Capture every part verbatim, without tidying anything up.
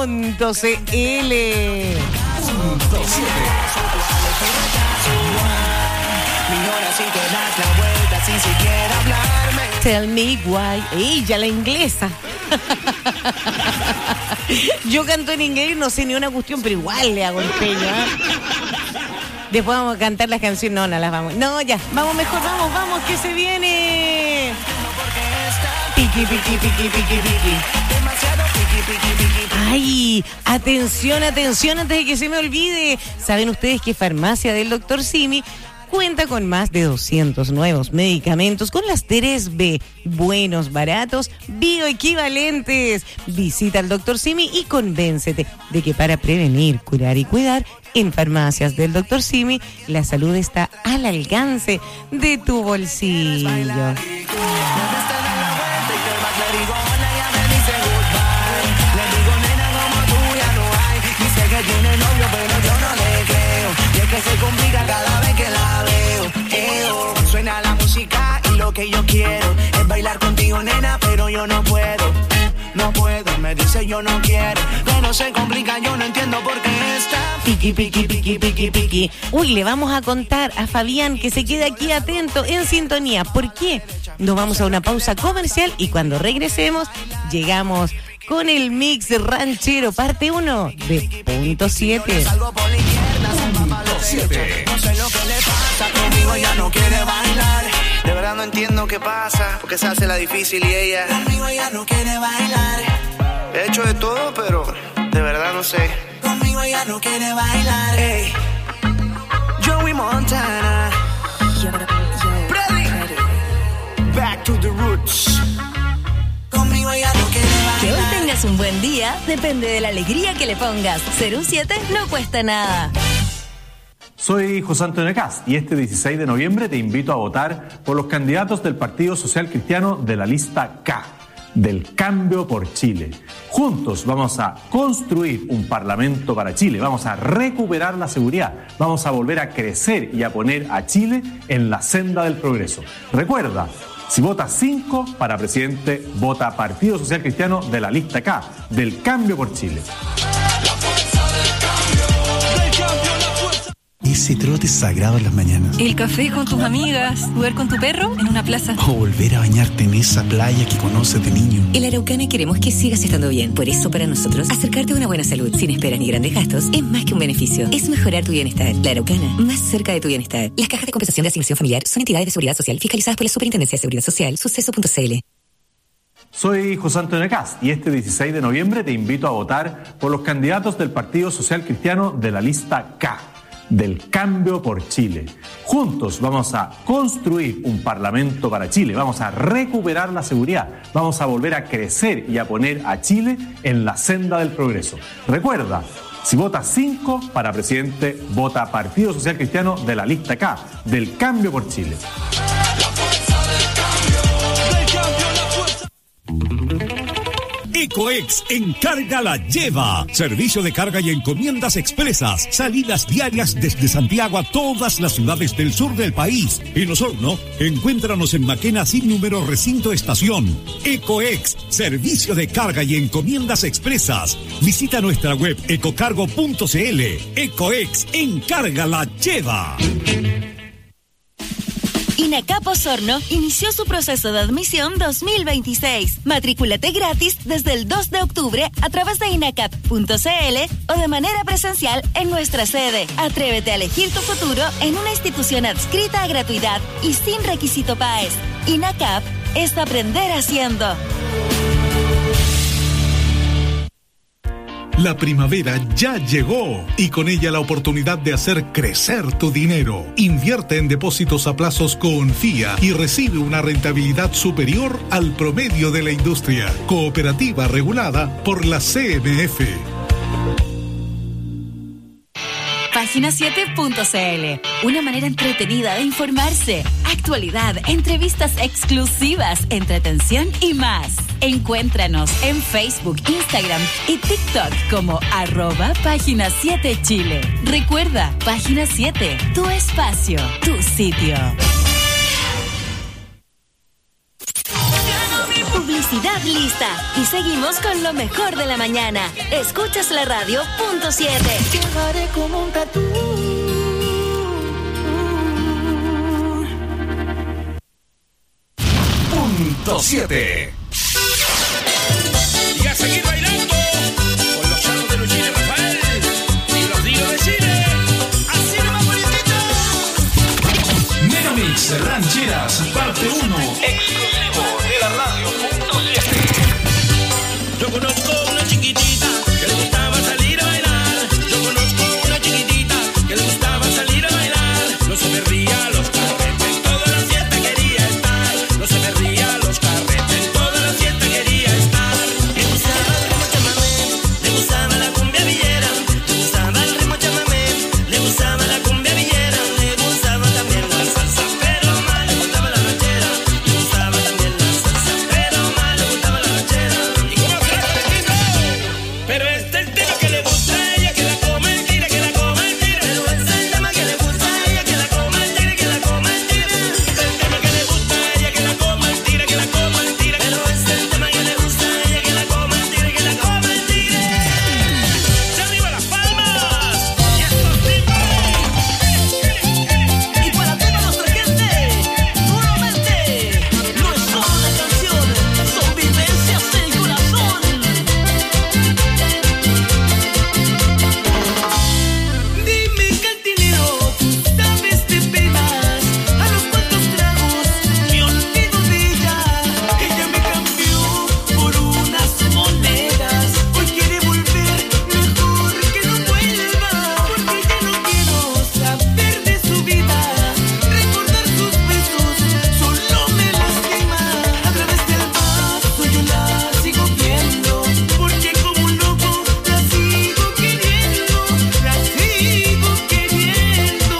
punto c l. Tell me why. Ella, la inglesa. Yo canto en inglés, no sé ni una cuestión, pero igual le hago empeño, ¿eh? Después vamos a cantar las canciones. No, no las vamos. No, ya. Vamos mejor, vamos, vamos, que se viene. Piqui, piqui, piqui, piqui, piqui. Ay, atención, atención, antes de que se me olvide. ¿Saben ustedes que Farmacia del doctor Simi cuenta con más de doscientos nuevos medicamentos con las tres B? Buenos, baratos, bioequivalentes. Visita al doctor Simi y convéncete de que para prevenir, curar y cuidar, en Farmacias del doctor Simi, la salud está al alcance de tu bolsillo. Se complica cada vez que la veo. Eo, suena la música y lo que yo quiero es bailar contigo, nena, pero yo no puedo. No puedo, me dice yo no quiero, pero se complica, yo no entiendo por qué está. Piqui, piqui, piqui, piqui, piqui. Uy, le vamos a contar a Fabián que se quede aquí atento, en sintonía. ¿Por qué? Nos vamos a una pausa comercial y cuando regresemos llegamos con el mix ranchero parte uno de punto siete. No sé lo que le pasa, conmigo ella no quiere bailar. De verdad no entiendo qué pasa, porque se hace la difícil y ella conmigo ella no quiere bailar. He hecho de todo, pero de verdad no sé. Conmigo ella no quiere bailar. Hey, Joey Montana, Freddy, back to the roots. Conmigo ella no quiere bailar. Que hoy tengas un buen día depende de la alegría que le pongas. Ser un siete no cuesta nada. Soy José Antonio Cast y este dieciséis de noviembre te invito a votar por los candidatos del Partido Social Cristiano de la lista K, del Cambio por Chile. Juntos vamos a construir un parlamento para Chile, vamos a recuperar la seguridad, vamos a volver a crecer y a poner a Chile en la senda del progreso. Recuerda, si votas cinco para presidente, vota Partido Social Cristiano de la lista K, del Cambio por Chile. Ese trote sagrado en las mañanas. El café con tus amigas, jugar con tu perro en una plaza. O volver a bañarte en esa playa que conoces de niño. En La Araucana queremos que sigas estando bien. Por eso, para nosotros, acercarte a una buena salud sin esperas ni grandes gastos es más que un beneficio. Es mejorar tu bienestar. La Araucana, más cerca de tu bienestar. Las cajas de compensación de asignación familiar son entidades de seguridad social fiscalizadas por la Superintendencia de Seguridad Social, suceso punto c l. Soy José Antonio Cast y este dieciséis de noviembre te invito a votar por los candidatos del Partido Social Cristiano de la lista K, del Cambio por Chile. Juntos vamos a construir un parlamento para Chile, vamos a recuperar la seguridad, vamos a volver a crecer y a poner a Chile en la senda del progreso. Recuerda, si votas cinco para presidente, vota Partido Social Cristiano de la lista K, del Cambio por Chile. Ecoex Encarga la Lleva. Servicio de carga y encomiendas expresas. Salidas diarias desde Santiago a todas las ciudades del sur del país. En Osorno, encuéntranos en Maquena sin número recinto estación. Ecoex, servicio de carga y encomiendas expresas. Visita nuestra web ecocargo punto c l. Ecoex Encarga la Lleva. INACAP Osorno inició su proceso de admisión dos mil veintiséis. Matrículate gratis desde el dos de octubre a través de inacap punto c l o de manera presencial en nuestra sede. Atrévete a elegir tu futuro en una institución adscrita a gratuidad y sin requisito P A E S. INACAP es aprender haciendo. La primavera ya llegó y con ella la oportunidad de hacer crecer tu dinero. Invierte en depósitos a plazos Confía y recibe una rentabilidad superior al promedio de la industria. Cooperativa regulada por la C M F. Página siete punto c l. Una manera entretenida de informarse. Actualidad, entrevistas exclusivas, entretención y más. Encuéntranos en Facebook, Instagram y TikTok como arroba Página siete Chile. Recuerda, Página siete, tu espacio, tu sitio. Publicidad Unidad lista. Y seguimos con lo mejor de la mañana. Escuchas la radio punto siete. Llevaré como un tatú. Punto siete. Y a seguir bailando con los charros de Luchín y Rafael y los Dinos de Chile. Así nomás, bonitito. Megamix Rancheras, parte uno. Exclusivo de la radio punto siete. Yo conozco una chiquitita que le gustaba salir a bailar. Yo conozco una chiquitita que le gustaba salir a bailar. No se perdía los carretes, toda la fiesta quería estar. No se perdía los carretes, toda la fiesta quería estar. Le gustaba el ritmo chamamé, le gustaba la cumbia villera. Le gustaba el ritmo chamamé, le gustaba la cumbia villera. Le gustaba también la salsa, pero más le gustaba la ranchera. Le gustaba también la salsa, pero más le gustaba la ranchera. ¿Y cómo será Valentino? Pero este es el tema que le gusta a ella, que la coma el tira, que la coma el tira. Pero este es el tema que le gusta a ella, que la coma el tira, que la coma el tira. Este es el tema que le gusta a ella, que la coma el tira, que la coma el tira. Pero este es el tema que le gusta a ella, que la coma el tira, que la coma el tira. ¡Se arriba las palmas! ¡Y estos timbales! Y para toda nuestra gente, nuevamente, no es solo una canción, son vivencias del corazón. Dime, cantinero, tú sabes de penas, a los cuantos tragos me olvido de ella. Ella me cambió por unas monedas, hoy quiere volver, mejor que no vuelva, porque ya no quiero saber de su vida, recordar sus besos solo me lastima. A través del vaso yo la sigo viendo, porque como un loco la sigo queriendo, la sigo queriendo.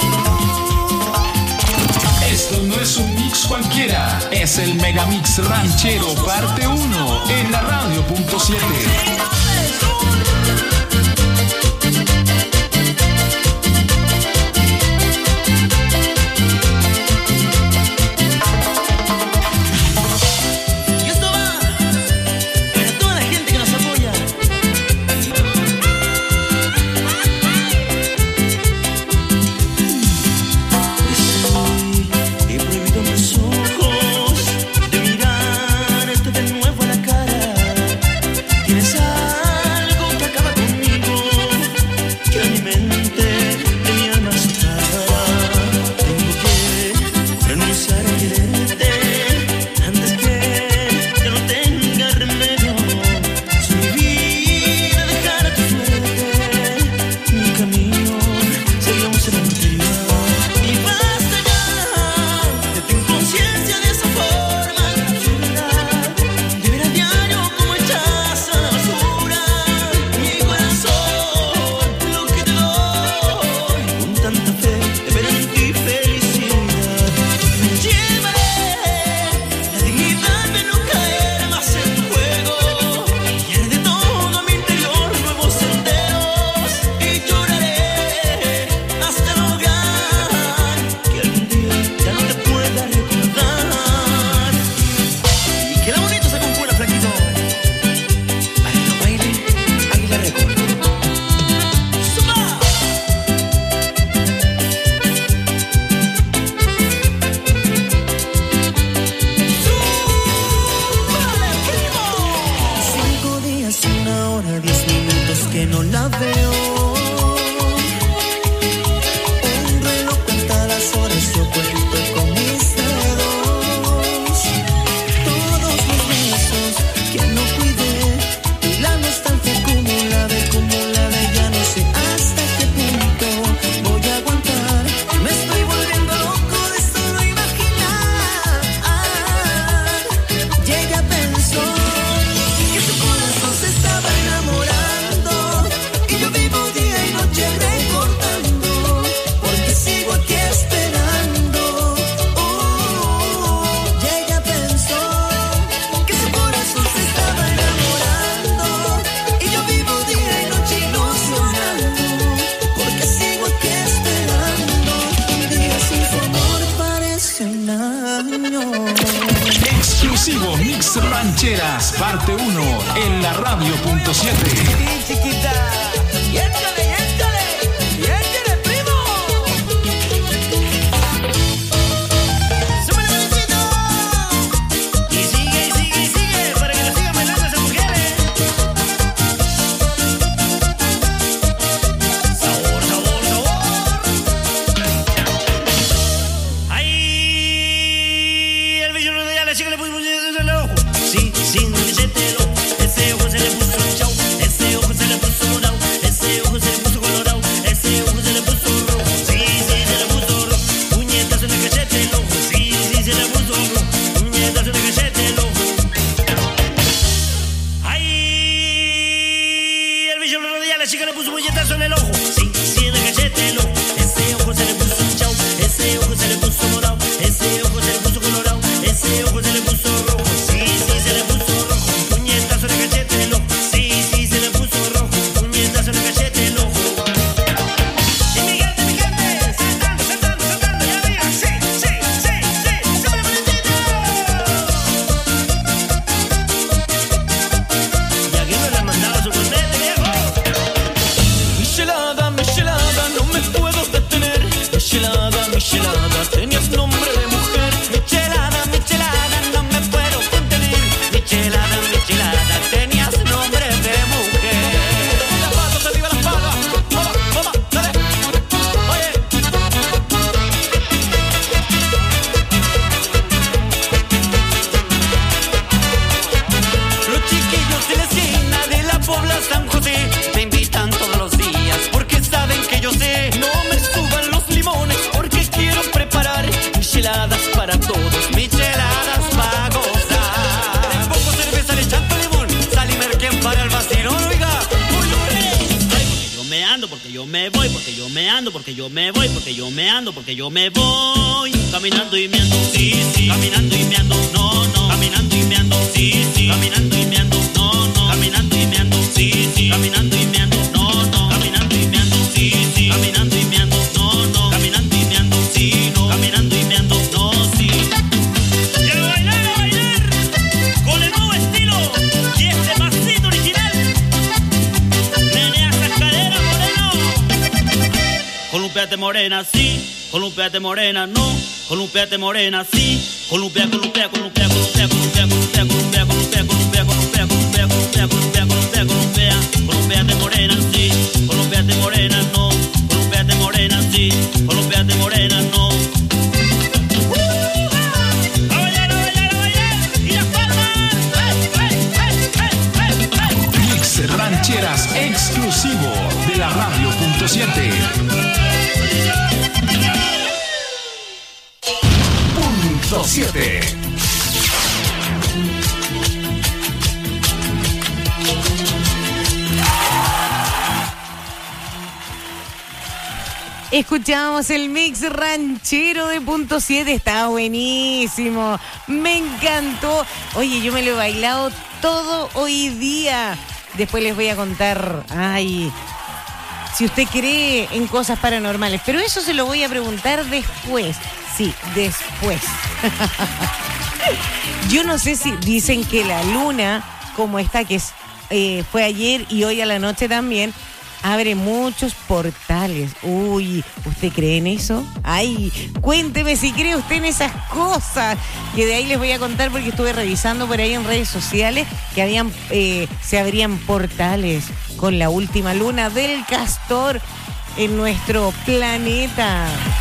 Esto no es un mix cualquiera, es el Megamix Ranchero parte uno en la radio punto siete. Y esto va para toda la gente que nos apoya. He prohibido mis ojos de mirarte de nuevo a la cara. Tienes algo que acaba conmigo, que a mi mente de mi alma separa. Tengo que renunciar a quererte antes que ya no tenga remedio. Si mi vida dejara tu suerte, mi camino sería un cementerio. Y basta ya de tu inconsciencia de esa forma absurda, de ver a diario como echas a la basura mi corazón, lo que te doy con tanta fe de ver en ti felicidad. Llevaré la dignidad de no caer más en tu juego, y haré de todo mi interior nuevos senderos, y lloraré hasta lograr que algún día ya no te pueda recordar. Y queda bonito esa compura, flaquito, para que lo baile Águila Record. ¡Suma! Cinco días, una hora, diez minutos que no la veo. Un reloj cuenta las horas, yo cuento con mis dedos. Todos los besos que no cuidé, y la nostalgia acumulada, acumulada, ya no sé hasta qué punto voy a aguantar. Me estoy volviendo loco de solo imaginar. Y ella pensó que su corazón se estaba enamorando, y yo vivo Rancheras, parte uno, en la radio punto siete. Sí, chiquita. Y échale, y échale, y échale, primo. Súbele, bebecito. Y sigue, y sigue, y sigue, para que lo sigan bailando esas mujeres. Sabor, sabor, sabor. Ay, el bicho de la chica le puso el ojo. Sí, sí, no le el ojo. Ese ojo se le puso el chau. Ese ojo se le puso morado. Ese ojo se le puso colorado. Ese ojo se le puso rojo. Sí, sí, se le puso rojo. Puñetazo en el cachete el ojo. Sí, sí, se le puso rojo. Puñetazo en el cachete el ojo. Ay, el bicho lo rodilla, la chica le puso puñetazo en el ojo. Sí, sí, en el cachete el ojo. Ese ojo se le puso el chau. Ese ojo se le puso morado. Ese ojo se le puso colorado. Ese ojo se le puso rojo. Sí, sí, se le puso rojo. Puñetazo en el cachete el ojo. Sí, sí, se le puso rojo. Puñetazo en el cachete el ojo. Y mi gente, mi gente, saltando, saltando, saltando, ya arriba. Sí, sí, sí, sí, súbele, bonitito. ¿Y a quién no le han mandado su cornete, viejo? Michelada, michelada, no me puedo detener. Michelada, michelada, tenías nombre de mujer. Michelada, michelada, no me puedo contener. Michelada, michelada, tenías nombre de mujer. Las patas arriba, las patas. Vamos, vamos, dale. Oye. Los chiquillos de la esquina de la Pobla San José me invitan todos los días porque saben que yo sé. No me suban los limones porque quiero preparar micheladas para todos, micheladas para gozar. Les pongo cerveza, le echando limón, sal y merquén para el vacilón, oiga. Porque yo me ando, porque yo me voy, porque yo me ando, porque yo me voy, porque yo me ando, porque yo me voy. Caminando y me ando, sí, sí. Caminando y me ando, no, no. Caminando y me ando, sí, sí. Caminando y me ando, no, no. Caminando y me ando, sí, sí. Caminando y me ando, no, no. Caminando y me ando, sí, sí. Caminando y me ando, no, no. Caminando y me ando, sí, no. Caminando y me ando, no, sí. ¡Quiero bailar, a bailar! Con el nuevo estilo y este pasito original. Menea esas caderas, moreno. Columpiate morena, sí. Columpiate morena, no. Columpiate morena, sí. Columpia, columpia, columpia, columpia, columpia, columpia, columpia, columpia, columpia, columpia, columpia, columpia, columpia, columpia, columpia. Columpiate morena, sí. Columpiate morena, no. Columpiate morena, sí. Columpiate morena, no. A bailar, a bailar, a bailar. Y las palmas. Mix Rancheras exclusivo de la radio punto siete. Punto siete. Escuchamos el mix ranchero de punto siete, está buenísimo, me encantó. Oye, yo me lo he bailado todo hoy día. Después les voy a contar, ay, si usted cree en cosas paranormales, pero eso se lo voy a preguntar después. Sí, después. Yo no sé si dicen que la luna, como esta que es, eh, fue ayer y hoy a la noche también, abre muchos portales. Uy, ¿usted cree en eso? Ay, cuénteme si cree usted en esas cosas. Que de ahí les voy a contar porque estuve revisando por ahí en redes sociales que habían, eh, se abrían portales con la última luna del Castor en nuestro planeta.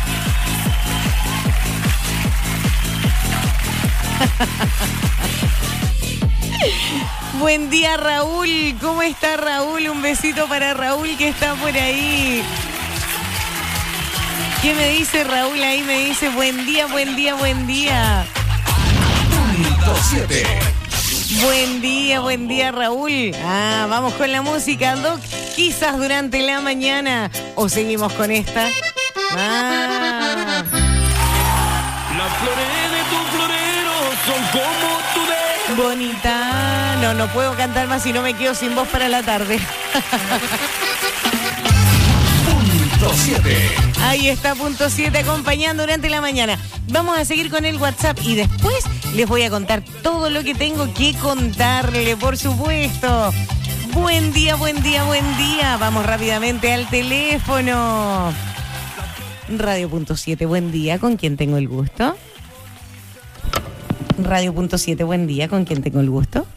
Buen día, Raúl. ¿Cómo está, Raúl? Un besito para Raúl que está por ahí. ¿Qué me dice Raúl ahí? Me dice buen día, buen día, buen día. Punto siete. Buen día, buen día, Raúl. Ah, vamos con la música, Doc. Quizás durante la mañana. ¿O seguimos con esta? Ah. Las flores de tu florero son como tu de... Bonita. No, no puedo cantar más si no me quedo sin voz para la tarde. Punto siete. Ahí está, punto siete, acompañando durante la mañana. Vamos a seguir con el WhatsApp y después les voy a contar todo lo que tengo que contarle, por supuesto. Buen día, buen día, buen día. Vamos rápidamente al teléfono. Radio punto siete, buen día. ¿Con quién tengo el gusto? Radio punto siete, buen día. ¿Con quién tengo el gusto?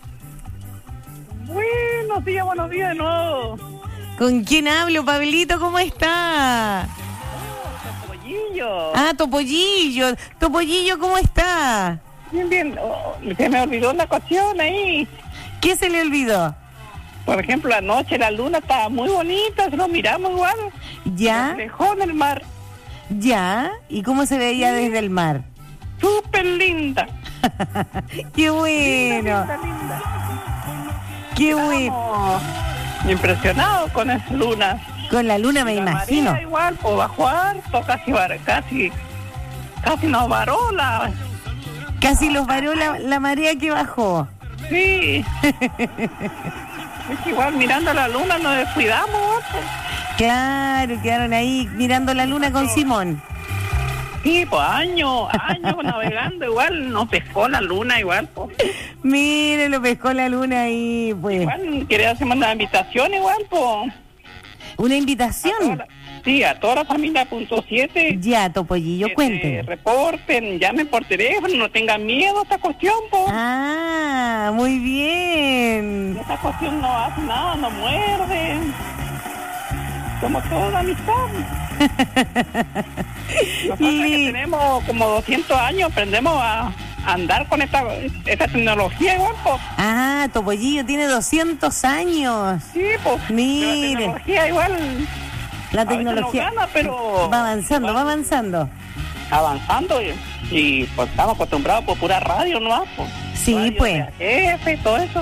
Buenos días, buenos días de nuevo. ¿Con quién hablo, Pablito? ¿Cómo está? Topollillo. Ah, Topollillo. Topollillo, ¿cómo está? Bien, bien. Oh, se me olvidó una cuestión ahí. ¿Qué se le olvidó? Por ejemplo, anoche la luna estaba muy bonita, se lo miramos igual. ¿Ya? Dejó en el mar. ¿Ya? ¿Y cómo se veía sí. desde el mar? Súper linda. ¡Qué bueno! Linda, linda, linda. ¡Qué bueno! Impresionado con esa luna. Con la luna me la imagino. Marea igual, pues bajó harto, casi, casi, casi nos varó la... Casi los varó la, la marea que bajó. Sí. Es igual mirando la luna nos descuidamos. Pues. Claro, quedaron ahí mirando la luna con Simón. Sí, pues años, años navegando igual, nos pescó la luna igual. Pues. Mire, lo pescó la luna ahí, pues. Igual quería hacer una invitación igual, pues. ¿Una invitación? A la, sí, a toda la familia punto siete. Ya, Topollillo, cuenten. Reporten, llamen por teléfono, no tengan miedo a esta cuestión, pues. Ah, muy bien. Esta cuestión no hace nada, no muerde. Somos todos amistad. Nosotros que tenemos como doscientos años aprendemos a andar con esta, esta tecnología igual, pues. Ah, Topollillo tiene doscientos años. Sí, pues. Mire. La tecnología igual. La tecnología gana, pero va avanzando, igual, va avanzando. Avanzando y, y pues estamos acostumbrados por pura radio, ¿no? Pues, sí, radio pues. Jefe, todo eso.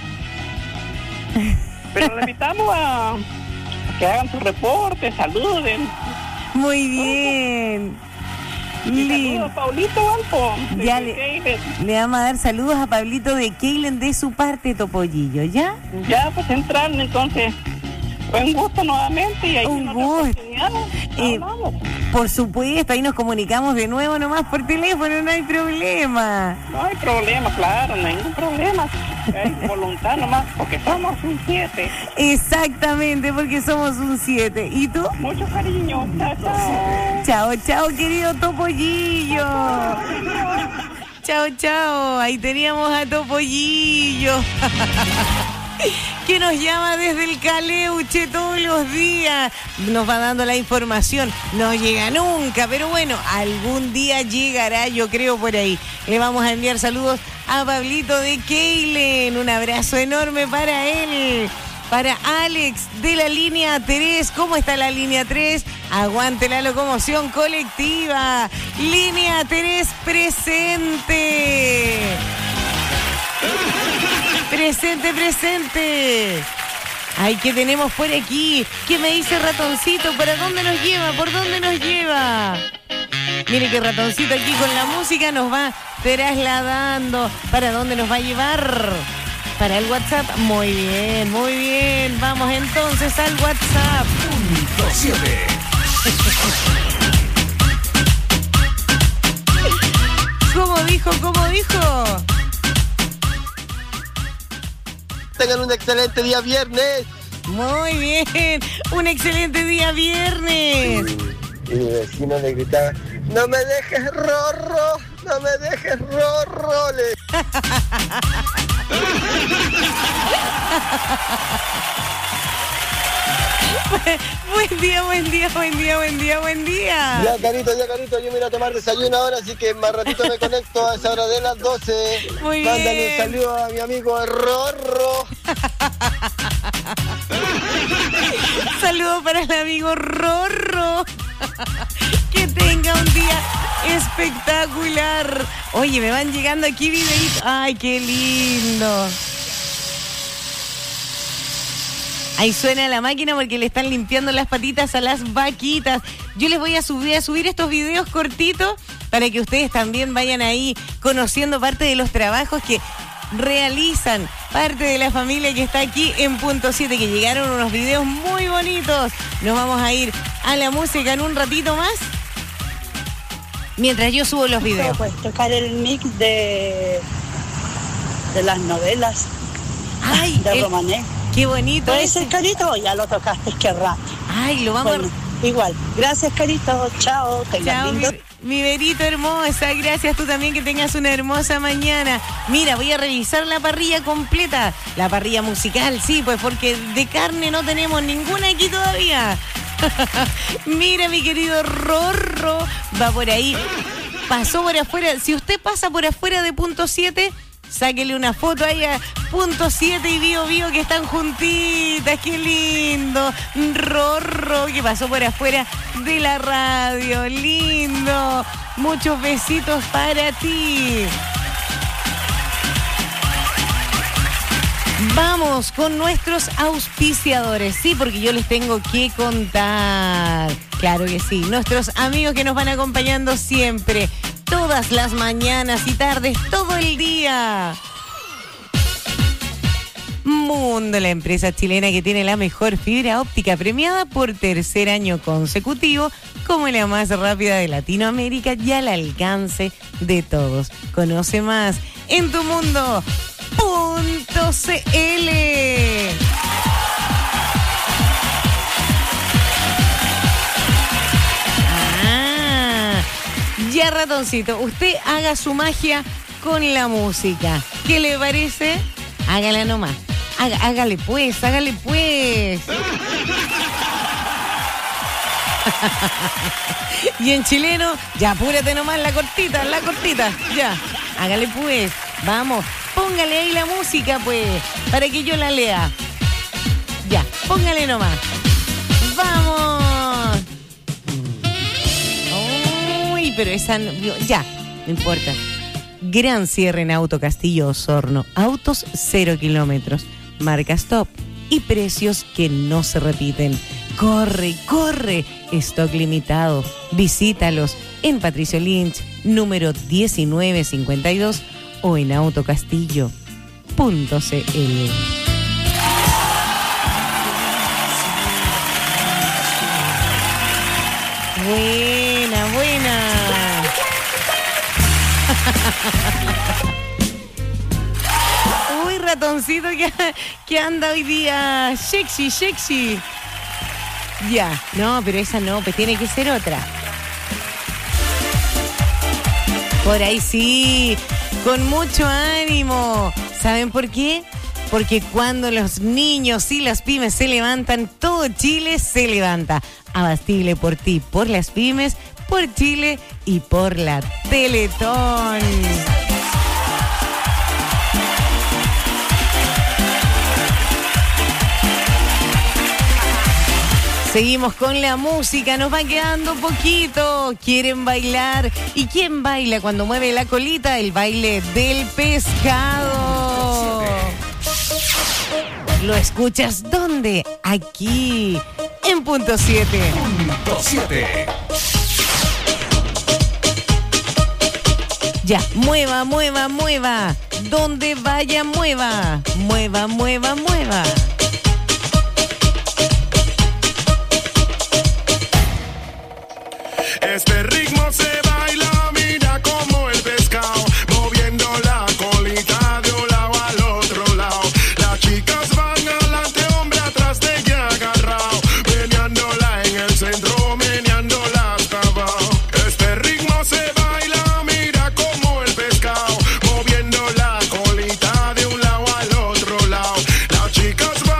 Pero le invitamos a que hagan sus reportes, saluden. Muy bien. Y saludos a Pablito Alpo. Ya le, le vamos a dar saludos a Pablito de Keilen de su parte, Topollillo, ¿ya? Ya, pues entrar entonces. Fue un gusto nuevamente y ahí un gusto. Eh, por supuesto, ahí nos comunicamos de nuevo nomás por teléfono, no hay problema. No hay problema, claro, no hay ningún problema. Hay voluntad nomás, porque somos un siete. Exactamente, porque somos un siete. ¿Y tú? Mucho cariño. Chao, chao. Chao, chao, querido Topollillo. Chao, chao. Ahí teníamos a Topollillo. Que nos llama desde el Caleuche todos los días, nos va dando la información, no llega nunca, pero bueno, algún día llegará, yo creo, por ahí. Le vamos a enviar saludos a Pablito de Keilen, un abrazo enorme para él, para Alex de la línea tres. ¿Cómo está la línea tres? Aguante la locomoción colectiva, línea tres presente. Presente, presente. Ay, ¿qué tenemos por aquí? ¿Qué me dice Ratoncito? ¿Para dónde nos lleva? ¿Por dónde nos lleva? Mire que Ratoncito aquí con la música nos va trasladando. ¿Para dónde nos va a llevar? Para el WhatsApp. Muy bien, muy bien. Vamos entonces al WhatsApp. Punto siete. ¿Cómo dijo? ¿Cómo dijo? Tengan un excelente día viernes. Muy bien, un excelente día viernes. Y mi vecino le gritaba, no me dejes rorro, no me dejes rorro. Le... Buen día, buen día, buen día, buen día, buen día. Ya, Carito, ya, Carito, yo me voy a tomar desayuno ahora, así que más ratito me conecto a esa hora de las doce. Muy Mándale bien. un saludo a mi amigo Rorro. Saludo para el amigo Rorro. Que tenga un día espectacular. Oye, me van llegando aquí videitos. Ay, qué lindo. Ahí suena la máquina porque le están limpiando las patitas a las vaquitas. Yo les voy a subir, a subir estos videos cortitos para que ustedes también vayan ahí conociendo parte de los trabajos que realizan parte de la familia que está aquí en Punto siete, que llegaron unos videos muy bonitos. Nos vamos a ir a la música en un ratito más, mientras yo subo los videos. Pues tocar el mix de, de las novelas. Ay, de el, Romané. Qué bonito. ¿Puede ser, Carito, o ya lo tocaste? Qué rato. Ay, lo vamos bueno, a... Igual. Gracias, Carito. Chao. Chao, mi, mi Verito hermosa. Gracias, tú también, que tengas una hermosa mañana. Mira, voy a revisar la parrilla completa. La parrilla musical, sí, pues porque de carne no tenemos ninguna aquí todavía. Mira, mi querido Rorro, va por ahí. Pasó por afuera. Si usted pasa por afuera de Punto siete... sáquele una foto ahí a Punto siete y Bio Bio, que están juntitas. ¡Qué lindo! Rorro, que pasó por afuera de la radio. ¡Lindo! Muchos besitos para ti. Vamos con nuestros auspiciadores. Sí, porque yo les tengo que contar. Claro que sí. Nuestros amigos que nos van acompañando siempre, todas las mañanas y tardes, todo el día. Mundo, la empresa chilena que tiene la mejor fibra óptica, premiada por tercer año consecutivo como la más rápida de Latinoamérica y al alcance de todos. Conoce más en tu mundo punto c l. Ah, ya, ratoncito, usted haga su magia con la música. ¿Qué le parece? Hágala nomás. Haga, hágale pues, hágale pues. Y en chileno, ya apúrate nomás, la cortita, la cortita. Ya, hágale pues. Vamos, póngale ahí la música pues, para que yo la lea. Ya, póngale nomás. ¡Vamos! Uy, pero esa no, ya, no importa. Gran cierre en Auto Castillo Osorno. Autos cero kilómetros, marcas top y precios que no se repiten. Corre, corre, stock limitado. Visítalos en Patricio Lynch, número diecinueve cincuenta y dos, o en autocastillo punto c l. Buena, buena. Uy, ratoncito, que, que anda hoy día sexy, sexy. Ya, no, pero esa no, pues tiene que ser otra. Por ahí sí, con mucho ánimo. ¿Saben por qué? Porque cuando los niños y las pymes se levantan, todo Chile se levanta. Abastible por ti, por las pymes, por Chile y por la Teletón. Seguimos con la música, nos va quedando poquito. ¿Quieren bailar? ¿Y quién baila cuando mueve la colita? El baile del pescado. ¿Lo escuchas dónde? Aquí, en Punto siete. Punto siete. Ya, mueva, mueva, mueva. Donde vaya, mueva. Mueva, mueva, mueva. Este ritmo se baila, mira como el pescado, moviendo la colita de un lado al otro lado. Las chicas van adelante, hombre atrás de ella agarrado, meneándola en el centro, meneándola hasta abajo. Este ritmo se baila, mira como el pescado, moviendo la colita de un lado al otro lado. Las chicas van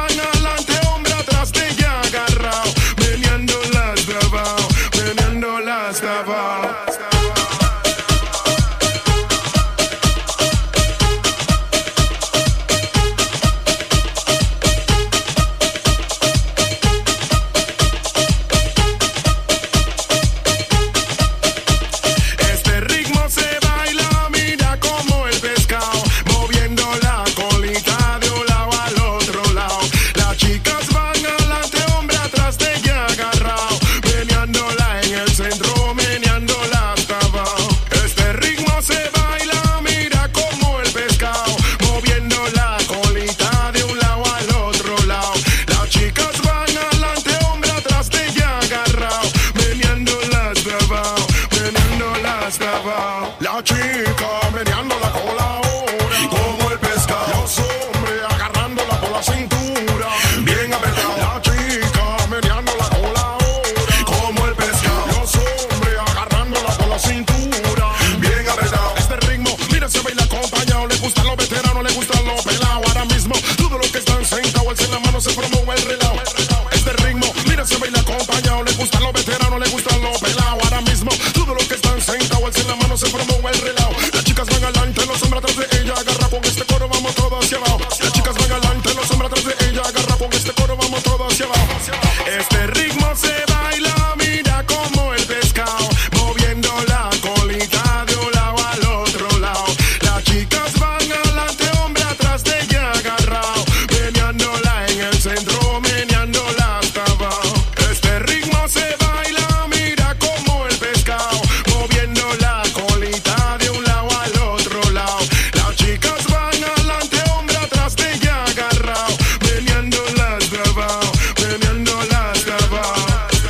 Este ritmo se baila, mira como el pescado, moviendo la colita de un lado al otro lado. Las chicas van adelante, hombre atrás de ella agarrado, meneándola en el centro, meneándola hasta abajo. Este ritmo se baila, mira como el pescado, moviendo la colita de un lado al otro lado. Las chicas van adelante, hombre atrás de ella agarrado, meneándola hasta abajo, meneándola hasta abajo.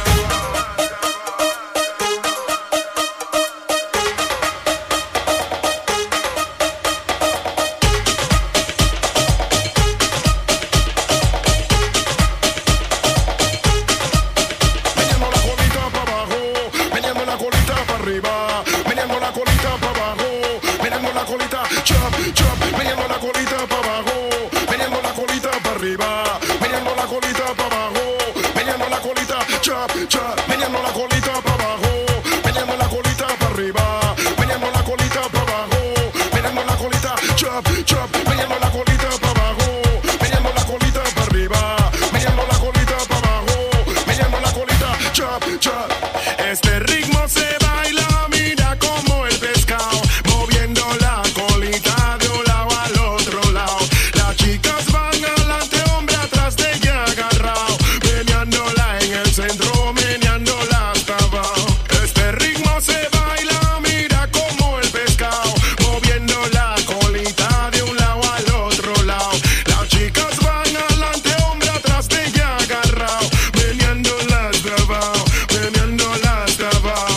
Meneando la colita para abajo, meneando la colita para arriba, meneando la colita para abajo, meneando la colita, chop, chop, meneando la colita para abajo, meneando la colita para arriba, meneando la colita para abajo, meneando la colita, chop, chop, meneando la colita para abajo, meneando la colita para arriba, meneando la colita para abajo, meneando la colita, chop, chop, meneando la colita para abajo, meneando la colita para arriba, meneando la colita para abajo, meneando la colita, chop, chop. Este ritmo se baila, mira como el pescado, moviendo la colita de un lado al otro lado. Las chicas van adelante, hombre atrás de ella agarrado, meneándola en el centro, meneándola hasta abajo. Este ritmo se baila, mira como el pescado, moviendo la colita de un lado al otro lado. Las chicas van adelante, hombre atrás de ella agarrado, meneándola hasta abajo, meneándola hasta abajo.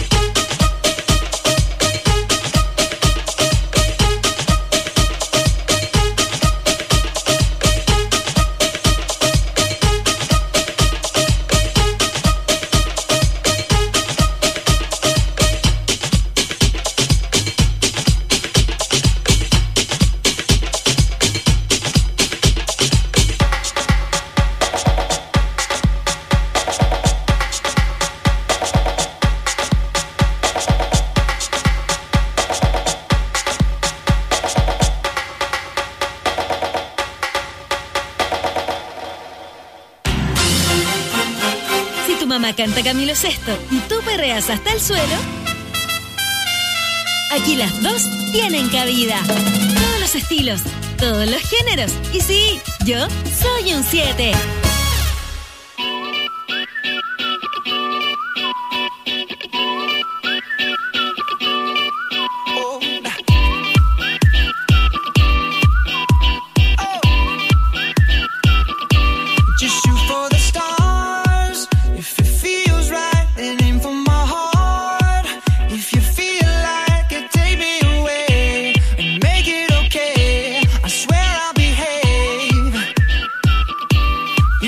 Si tu mamá canta Camilo Sesto y tú perreas hasta el suelo, aquí las dos tienen cabida. Todos los estilos, todos los géneros. Y sí, yo soy un siete. Just shoot for the stars. If it feels right, then aim for my heart. If you feel like it, take me away and make it okay. I swear I'll behave.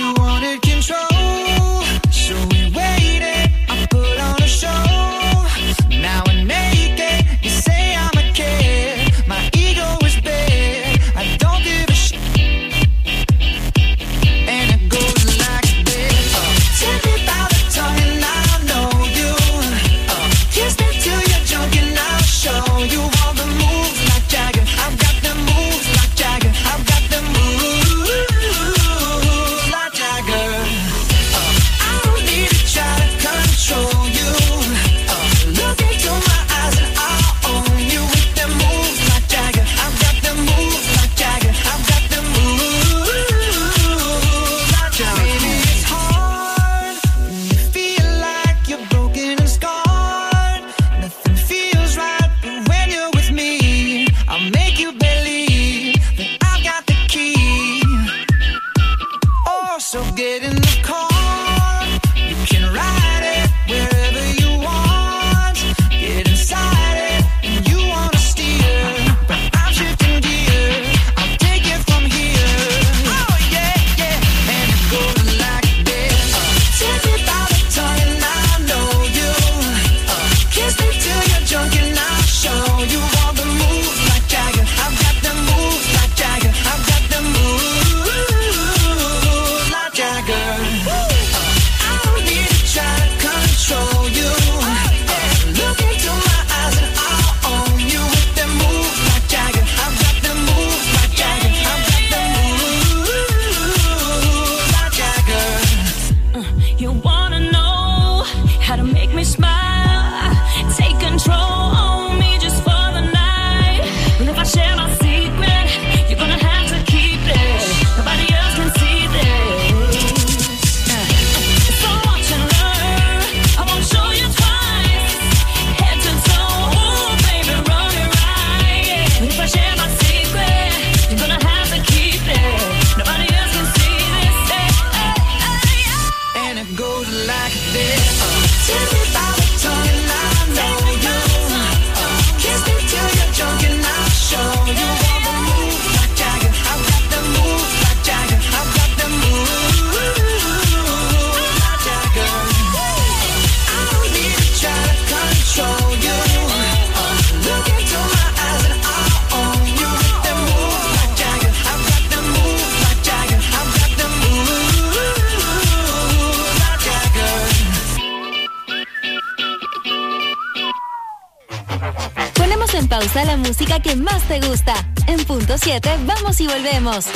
goes like this. Tell me about the tongue and I know you. Kiss me till you're drunk and I'll show you all the moves like Jagger. I've got the moves like Jagger. I've got the moves like Jagger. I don't need to try to control you. Look into my eyes and I'll own you with the moves like Jagger. I've got the moves like Jagger. I've got the moves like Jagger. Ponemos en pausa la música que más te gusta. En punto siete, vamos y volvemos.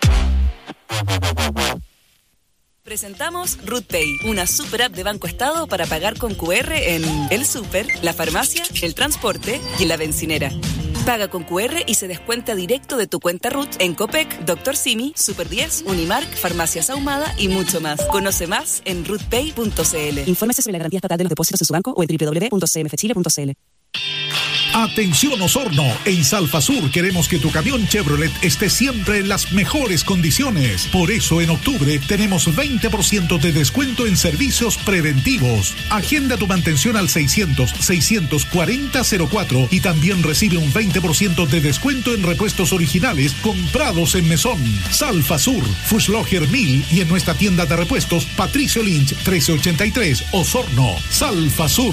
Presentamos RootPay, una super app de Banco Estado para pagar con Q R en el súper, la farmacia, el transporte y en la bencinera. Paga con Q R y se descuenta directo de tu cuenta Root en Copec, Doctor Simi, Super diez, Unimark, Farmacias Ahumada y mucho más. Conoce más en rootpay punto c l. Infórmese sobre la garantía estatal de los depósitos en su banco o en doble u doble u doble u punto c m f chile punto c l. Atención Osorno, en Salfasur queremos que tu camión Chevrolet esté siempre en las mejores condiciones. Por eso en octubre tenemos veinte por ciento de descuento en servicios preventivos. Agenda tu mantención al seiscientos, seiscientos cuarenta cero cuatro y también recibe un veinte por ciento de descuento en repuestos originales comprados en Mesón. Salfasur, Fuschloger mil y en nuestra tienda de repuestos Patricio Lynch trece ochenta y tres, Osorno. Salfasur.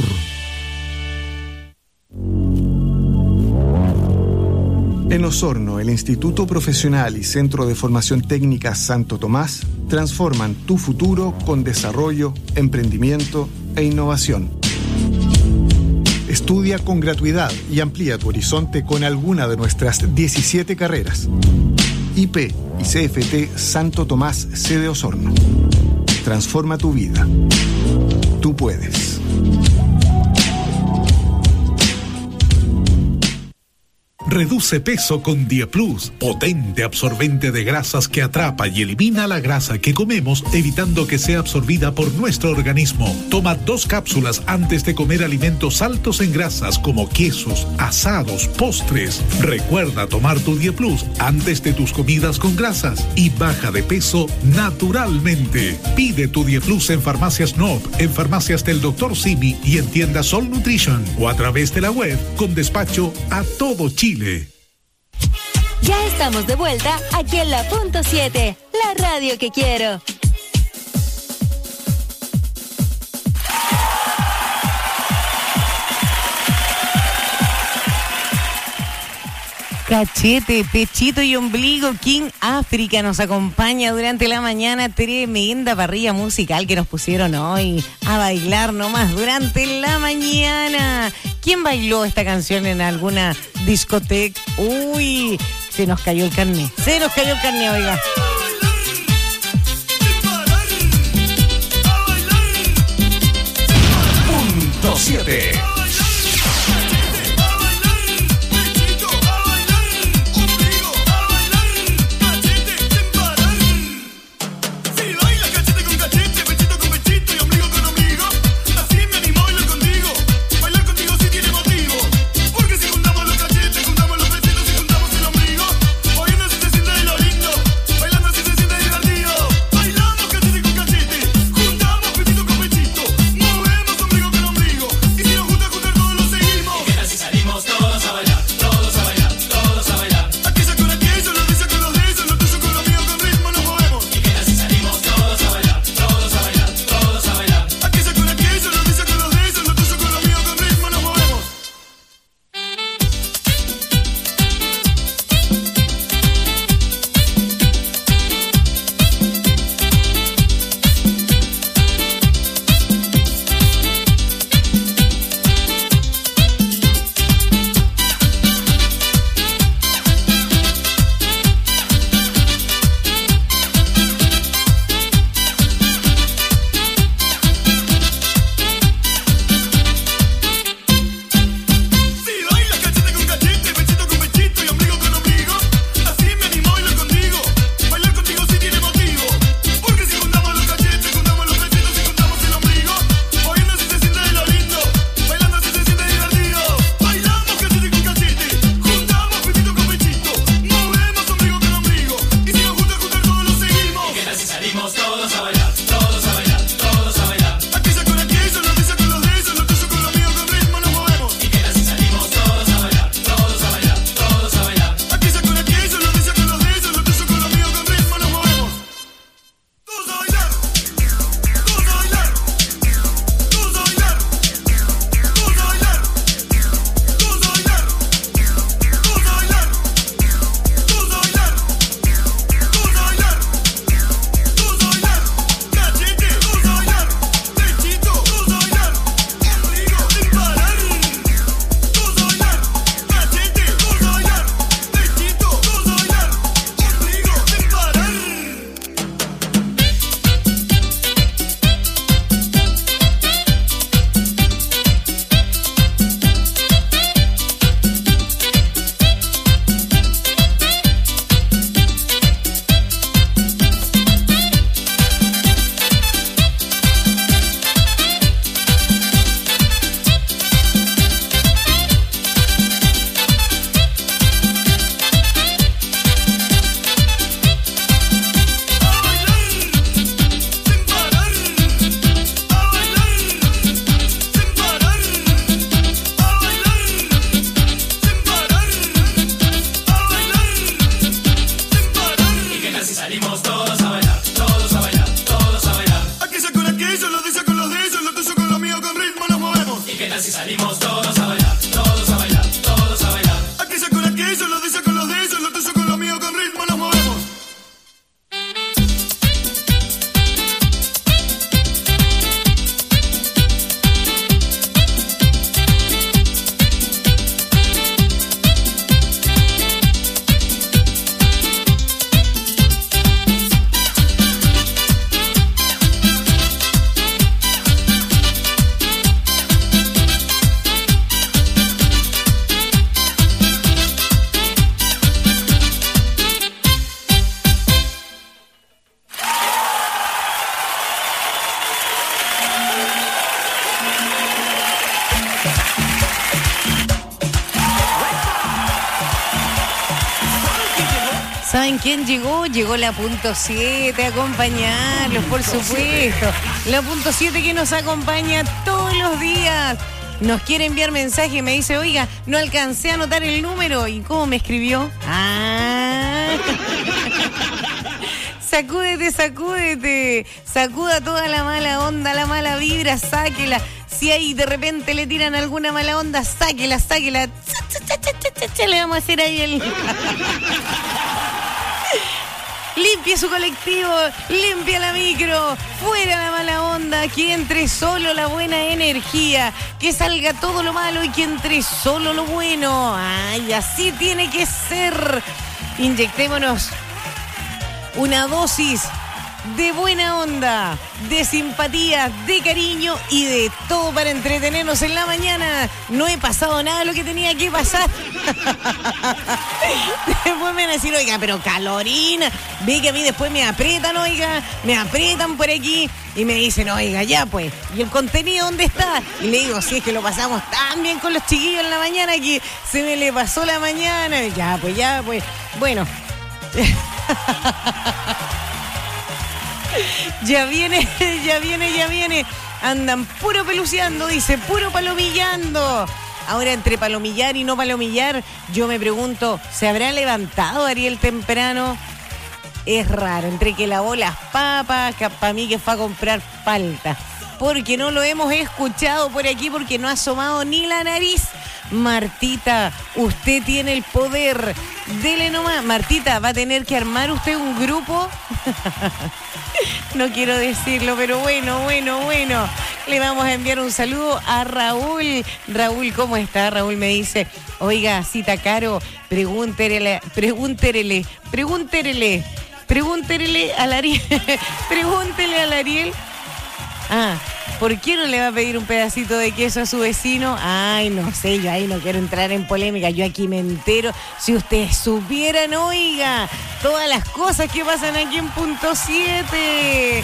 En Osorno, el Instituto Profesional y Centro de Formación Técnica Santo Tomás transforman tu futuro con desarrollo, emprendimiento e innovación. Estudia con gratuidad y amplía tu horizonte con alguna de nuestras diecisiete carreras. I P y C F T Santo Tomás sede Osorno. Transforma tu vida. Tú puedes. Reduce peso con DiePlus, potente absorbente de grasas que atrapa y elimina la grasa que comemos, evitando que sea absorbida por nuestro organismo. Toma dos cápsulas antes de comer alimentos altos en grasas como quesos, asados, postres. Recuerda tomar tu DiePlus antes de tus comidas con grasas y baja de peso naturalmente. Pide tu DiePlus en Farmacias Noop, en Farmacias del Doctor Simi y en tiendas Sol Nutrition o a través de la web con despacho a todo Chile. Ya estamos de vuelta aquí en la punto siete, la radio que quiero. Cachete, pechito y ombligo, King África nos acompaña durante la mañana. Tremenda parrilla musical que nos pusieron hoy a bailar nomás durante la mañana. ¿Quién bailó esta canción en alguna discoteca? Uy, se nos cayó el carnet. Se nos cayó el carnet, oiga. Punto siete. Bailando aquello, lo dice con los de ellos, lo tuyo con lo mío, con ritmo nos movemos. ¿Y qué tal si salimos todos a bailar? Todos a bailar, todos a bailar. Aquella con aquello, lo dice con los de ellos, lo tuyo con lo mío, con ritmo nos movemos. ¿Saben quién llegó? Llegó la punto siete a acompañarlos, por supuesto. La punto siete que nos acompaña todos los días. Nos quiere enviar mensaje y me dice, oiga, no alcancé a anotar el número. ¿Y cómo me escribió? Ah. Sacúdete, sacúdete. Sacuda toda la mala onda, la mala vibra, sáquela. Si ahí de repente le tiran alguna mala onda, sáquela, sáquela. Le vamos a hacer ahí el... Limpie su colectivo, limpia la micro, fuera la mala onda, que entre solo la buena energía, que salga todo lo malo y que entre solo lo bueno. Ay, así tiene que ser. Inyectémonos una dosis de buena onda, de simpatía, de cariño y de todo para entretenernos en la mañana. No he pasado nada de lo que tenía que pasar. Después me van a decir, oiga, pero Calorina, ve que a mí después me aprietan, oiga, me aprietan por aquí y me dicen, oiga, ya pues, ¿y el contenido dónde está? Y le digo, si es que lo pasamos tan bien con los chiquillos en la mañana que se me le pasó la mañana. Ya pues, ya pues, bueno. Ya viene, ya viene, ya viene. Andan puro peluceando, dice, puro palomillando. Ahora, entre palomillar y no palomillar, yo me pregunto, ¿se habrá levantado Ariel temprano? Es raro, entre que lavó las papas, para mí que fue a comprar palta. Porque no lo hemos escuchado por aquí, porque no ha asomado ni la nariz. Martita, usted tiene el poder. Dele nomás. Martita, ¿va a tener que armar usted un grupo? No quiero decirlo, pero bueno, bueno, bueno. Le vamos a enviar un saludo a Raúl. Raúl, ¿cómo está? Raúl me dice, oiga, Cita Caro, pregúntele, pregúntele, pregúntele, pregúntele al Ariel, pregúntele al Ariel. Ah, ¿por qué no le va a pedir un pedacito de queso a su vecino? Ay, no sé, yo ahí no quiero entrar en polémica. Yo aquí me entero. Si ustedes supieran, oiga, todas las cosas que pasan aquí en punto siete.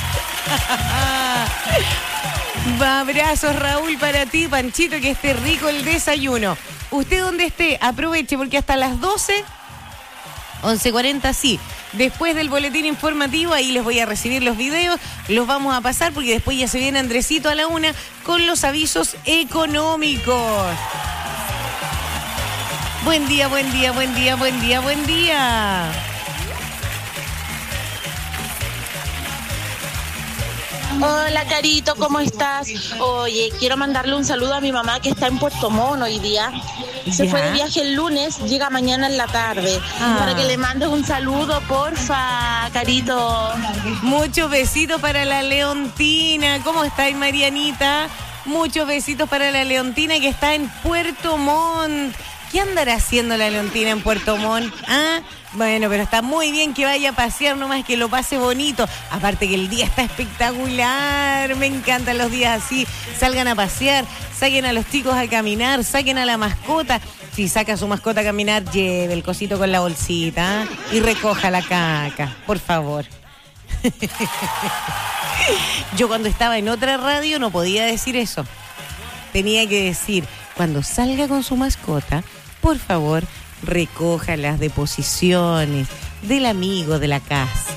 Abrazos, Raúl, para ti, Panchito, que esté rico el desayuno. Usted donde esté, aproveche, porque hasta las doce, once cuarenta, sí. Después del boletín informativo, ahí les voy a recibir los videos, los vamos a pasar porque después ya se viene Andresito a la una con los avisos económicos. Buen día, buen día, buen día, buen día, buen día. Hola, Carito, ¿cómo estás? Oye, quiero mandarle un saludo a mi mamá que está en Puerto Montt hoy día. Se Ya. fue de viaje el lunes, llega mañana en la tarde. Ah. Para que le mandes un saludo, porfa, Carito. Muchos besitos para la Leontina. ¿Cómo estáis, Marianita? Muchos besitos para la Leontina que está en Puerto Montt. ¿Qué andará haciendo la Leontina en Puerto Montt? ¿Ah? Bueno, pero está muy bien que vaya a pasear, nomás que lo pase bonito. Aparte que el día está espectacular. Me encantan los días así. Salgan a pasear, saquen a los chicos a caminar, saquen a la mascota. Si saca a su mascota a caminar, lleve el cosito con la bolsita, ¿eh? Y recoja la caca, por favor. Yo cuando estaba en otra radio no podía decir eso. Tenía que decir, cuando salga con su mascota, por favor, recoja las deposiciones del amigo de la casa.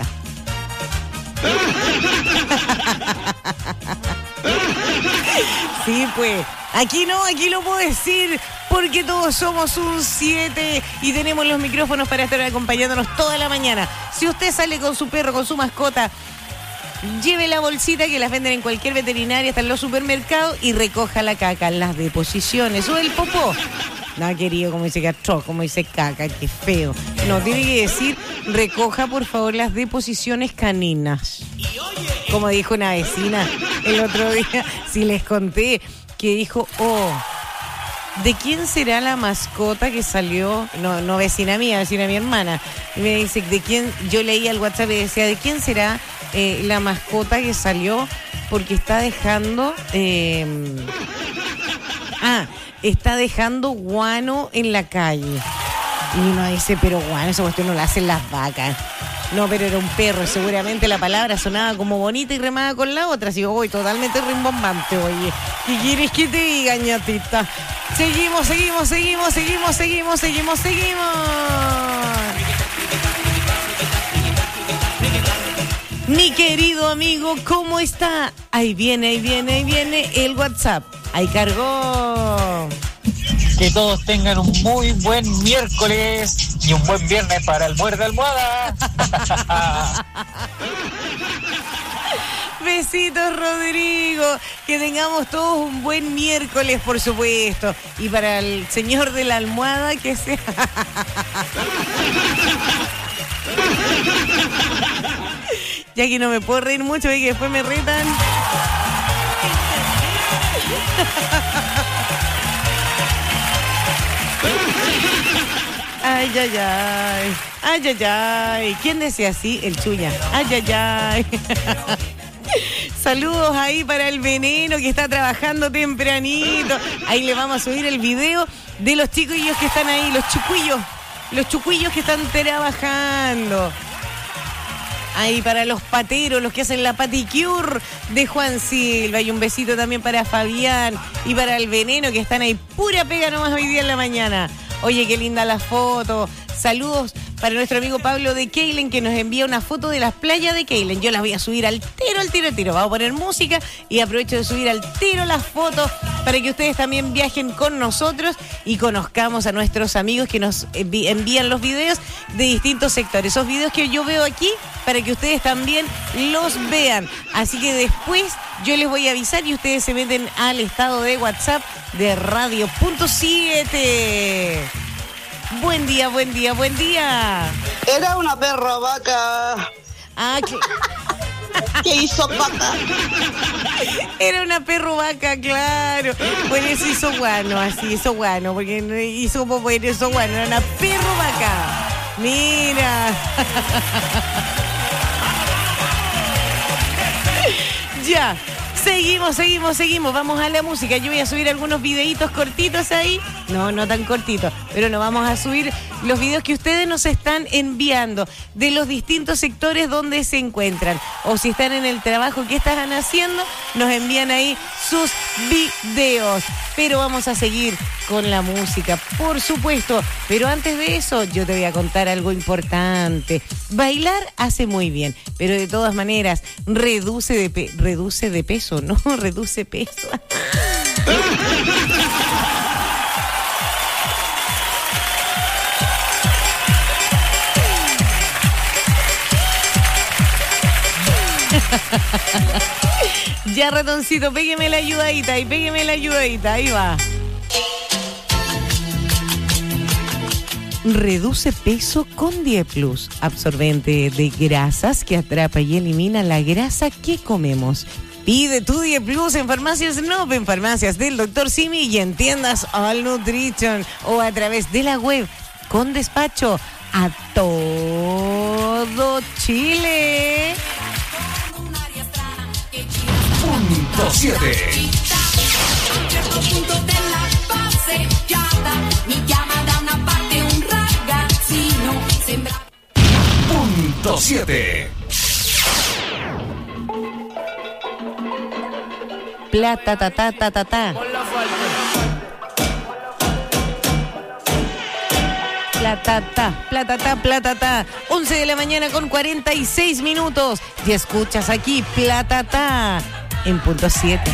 Sí, pues, aquí no, aquí lo puedo decir, porque todos somos un siete y tenemos los micrófonos para estar acompañándonos toda la mañana. Si usted sale con su perro, con su mascota, lleve la bolsita que las venden en cualquier veterinaria, hasta en los supermercados, y recoja la caca, las deposiciones o el popó. No, querido, como dice Castro, como dice caca, qué feo. No, tiene que decir, recoja por favor las deposiciones caninas. Como dijo una vecina el otro día, si les conté, que dijo, oh, ¿de quién será la mascota que salió? No, no vecina mía, vecina de mi hermana. Y me dice, ¿de quién? Yo leía el WhatsApp y decía, ¿de quién será eh, la mascota que salió? Porque está dejando... Eh, ah, está dejando guano en la calle. Y uno dice, pero guano, esa cuestión no la hacen las vacas. No, pero era un perro, seguramente la palabra sonaba como bonita y remada con la otra. Así que voy totalmente rimbombante, oye. ¿Qué quieres que te diga, ñatita? Seguimos, seguimos, seguimos, seguimos, seguimos, seguimos, seguimos. Mi querido amigo, ¿cómo está? Ahí viene, ahí viene, ahí viene el WhatsApp. Ahí cargó. Que todos tengan un muy buen miércoles y un buen viernes para el muerde almohada. Besitos, Rodrigo. Que tengamos todos un buen miércoles, por supuesto. Y para el señor de la almohada, que sea... Ya que no me puedo reír mucho y que después me retan. Ay, ay, ay. Ay, ay, ay. ¿Quién decía así? El Chuña. Ay, ay, ay. Saludos ahí para el Veneno que está trabajando tempranito. Ahí le vamos a subir el video de los chiquillos que están ahí, los chucuillos. Los chucuillos que están trabajando. Ahí para los pateros, los que hacen la paticure de Juan Silva. Y un besito también para Fabián y para el Veneno que están ahí pura pega nomás hoy día en la mañana. Oye, qué linda la foto. Saludos para nuestro amigo Pablo de Keilen que nos envía una foto de las playas de Keilen. Yo las voy a subir al tiro, al tiro, al tiro. Vamos a poner música y aprovecho de subir al tiro las fotos para que ustedes también viajen con nosotros y conozcamos a nuestros amigos que nos envían los videos de distintos sectores. Esos videos que yo veo aquí para que ustedes también los vean. Así que después yo les voy a avisar y ustedes se meten al estado de WhatsApp de Radio Punto siete. Buen día, buen día, buen día. Era una perra vaca. Ah, ¿qué? ¿Qué hizo vaca? Era una perro vaca, claro. Por eso hizo guano, así hizo guano, porque no hizo como bueno, hizo guano, era una perro vaca. Mira. Ya. Seguimos, seguimos, seguimos. Vamos a la música. Yo voy a subir algunos videitos cortitos ahí. No, no tan cortitos. Pero nos vamos a subir los videos que ustedes nos están enviando de los distintos sectores donde se encuentran. O si están en el trabajo, ¿qué están haciendo? Nos envían ahí sus videos. Pero vamos a seguir con la música, por supuesto. Pero antes de eso, yo te voy a contar algo importante. Bailar hace muy bien, pero de todas maneras, reduce de, pe- reduce de peso, ¿no? Reduce peso. Ya, ratoncito, pégueme la ayudadita y pégueme la ayudadita, ahí va. Reduce peso con Dieplus, absorbente de grasas que atrapa y elimina la grasa que comemos. Pide tu Dieplus en farmacias Nop, en farmacias del doctor Simi y en tiendas All Nutrition o a través de la web con despacho a todo Chile. Punto siete. Punto siete. Plata, ta, ta, ta, ta, ta. Platata, platata, platata. once de la mañana con cuarenta y seis minutos. Y escuchas aquí Platata en punto siete.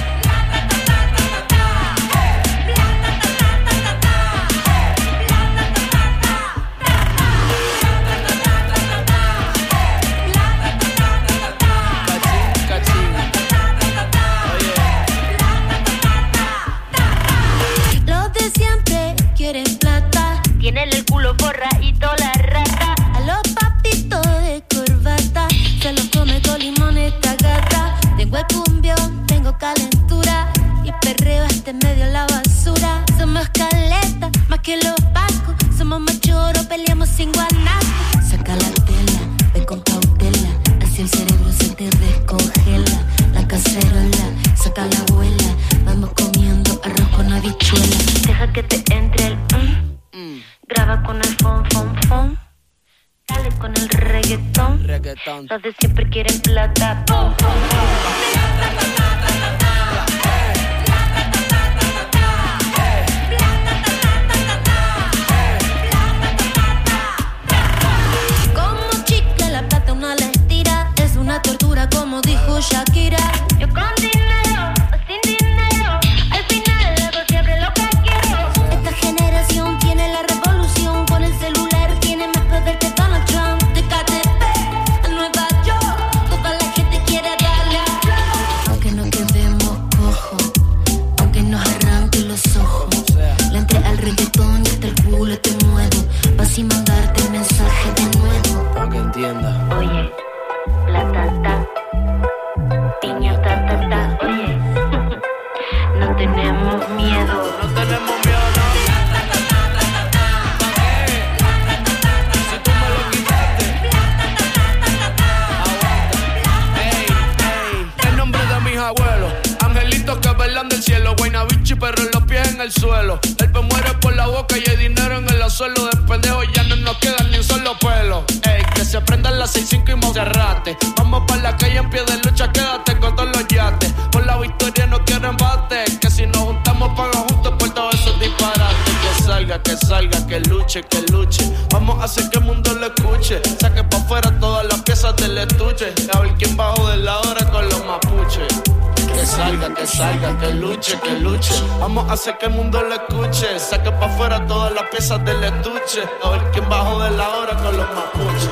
en medio de la basura. Somos caleta, más que los pacos. Somos machoros, peleamos sin guanaco. Saca la tela, ve con cautela. Así el cerebro se te descongela. La cacerola, saca la abuela. Vamos comiendo arroz con habichuela. Deja que te entre el mm. Mm. Graba con el fon, fon, fon. Dale con el reggaetón. Reggaetón. Los de siempre quieren plata. Pum, pum, pum. Tortura como dijo Shakira. Yo con dinero o sin dinero, al final hago siempre lo que quiero. Esta generación tiene la revolución. Con el celular tiene más poder que Donald Trump. De K T P a Nueva York, toda la gente quiere darle a flow. Aunque no quedemos cojos, aunque nos arranquen los ojos, le entré al reggaetón y hasta el culo te muevo. Vas y mandarte el mensaje de nuevo. Para que entienda. Oye, la tata, piña ta ta ta, oye, no tenemos miedo, no tenemos miedo, no. Si tú me lo quitaste, ey, ey, el nombre de mis abuelos, angelitos que velan del cielo, Guaynabichi, pero los pies en el suelo. El pe muere por la boca y hay dinero en el suelo. De pendejo ya no nos queda ni un solo pelo. Ey, que se prendan las seis cinco y Monserrate. Vamos pa' la calle en pie de lucha, quédate con todos los yates. Por la victoria no quiero embate, que si nos juntamos pagan juntos por todos esos disparates. Que salga, que salga, que luche, que luche. Vamos a hacer que el mundo lo escuche. Saque pa' afuera todas las piezas del estuche. A ver quién va a joder la hora con los mapuches. Que salga, que salga, que luche, que luche. Vamos a hacer que el mundo lo escuche. Saque pa' afuera todas las piezas del estuche. A ver quién va a joder la hora con los mapuches.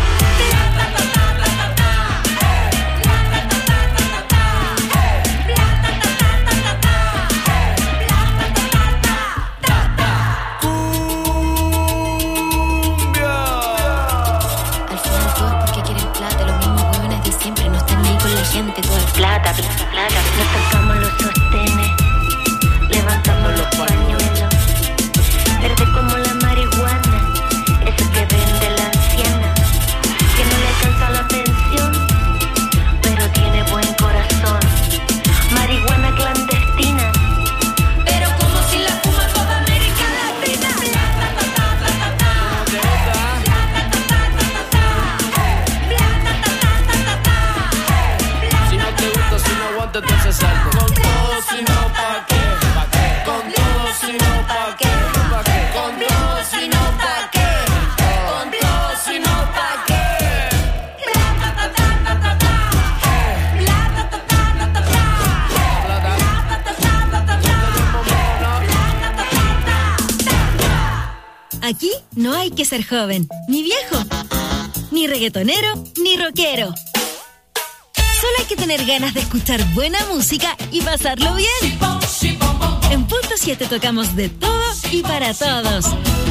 Gente, todo es plata, plata, plata. Nos tocamos los sostenes, levantamos los pañuelos. Verde como la marihuana, eso que vende la anciana. Que no le alcanza la pensión, pero tiene buen corazón. Marihuana clandestina, pero como si la fuma toda América Latina. Entonces salte. Con todo si no pa' qué, pa' qué. Con todo si no pa' qué, pa' qué. Con todo si no pa' qué, con todo si no pa' qué. Aquí no hay que ser joven, ni viejo, ni reggaetonero, ni rockero. Solo hay que tener ganas de escuchar buena música y pasarlo bien. En Punto siete tocamos de todo y para todos.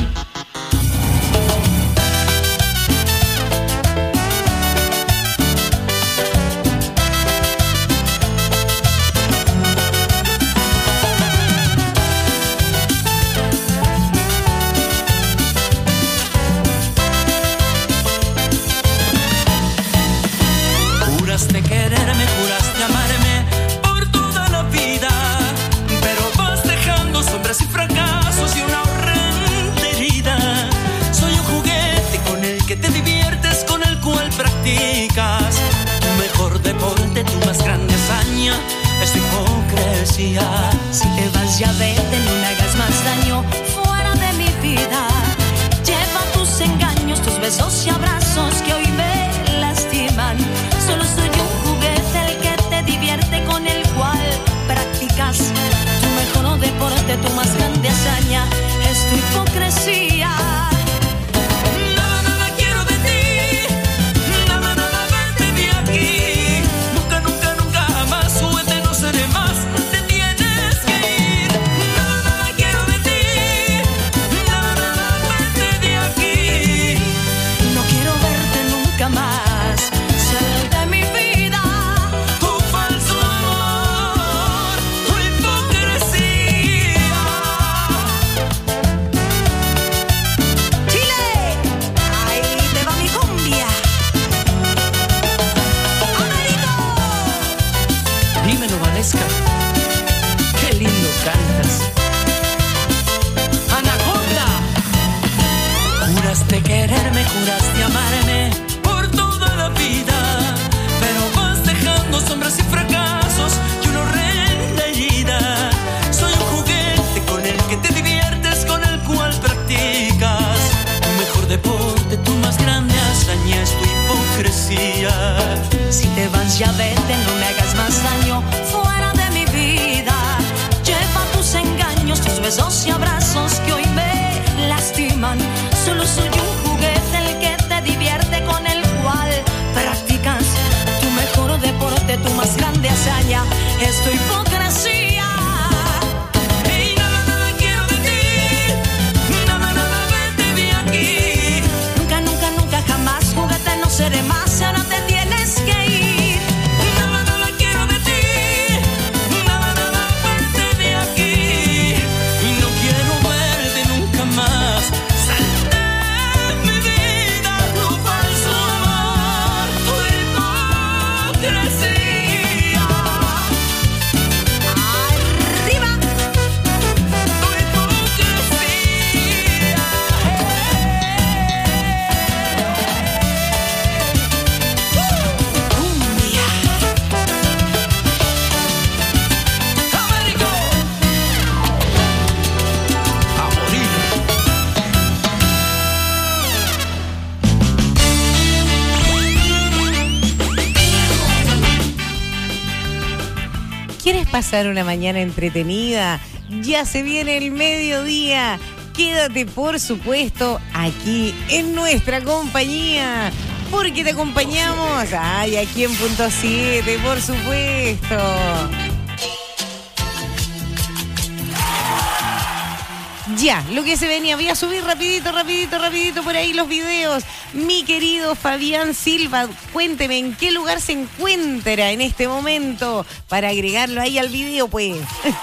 Juraste quererme, juraste amarme por toda la vida, pero vas dejando sombras y fracasos y una horrenda herida. Soy un juguete con el que te diviertes, con el cual practicas tu mejor deporte, tu más grande hazaña es tu hipocresía. Si te vas ya vete, no me hagas más daño fuera de mi vida. Lleva tus engaños, tus besos y abrazos que hoy me lastiman. Solo soy un juguete el que te divierte, con el cual practicas tu mejor deporte, tu más grande hazaña es tu hipocresía. Nada, nada quiero de ti, nada, nada verte de aquí. Nunca, nunca, nunca jamás, juguete no seré más, te tienes que ir. Nada, nada quiero de ti, nada, nada verte de aquí. No quiero verte nunca cantas. Anaconda. Juraste quererme, juraste amarme por toda la vida, pero vas dejando sombras y fracasos y una horrenda herida. Soy un juguete con el que te diviertes, con el cual practicas tu mejor deporte, tu más grande hazaña es tu hipocresía. Si te vas ya vete, no me hagas más daño fuera de mi vida. Lleva tus engaños, tus besos y abrazos que hoy me lastiman. Solo soy un juguete el que te divierte, con el cual practicas tu mejor deporte, tu más grande hazaña es tu hipocresía. Y nada, nada quiero de ti, nada, nada, vete de aquí. Nunca, nunca, nunca, jamás juguete no seré más, ahora te tienes que ir. Nada, nada quiero de ti, nada, nada, vete de aquí. Y no quiero verte nunca más. Sal de mi vida, tu falso amor, tu hipocresía. Arriba. Tu hipocresía. Cumbia. Américo. A morir. ¿Quieres pasar una mañana entretenida? Ya se viene el mediodía. Quédate, por supuesto, aquí en nuestra compañía. Porque te acompañamos. Ay, aquí en Punto siete, por supuesto. Ya, lo que se venía, voy a subir rapidito, rapidito, rapidito por ahí los videos. Mi querido Fabián Silva, cuénteme en qué lugar se encuentra en este momento para agregarlo ahí al video, pues.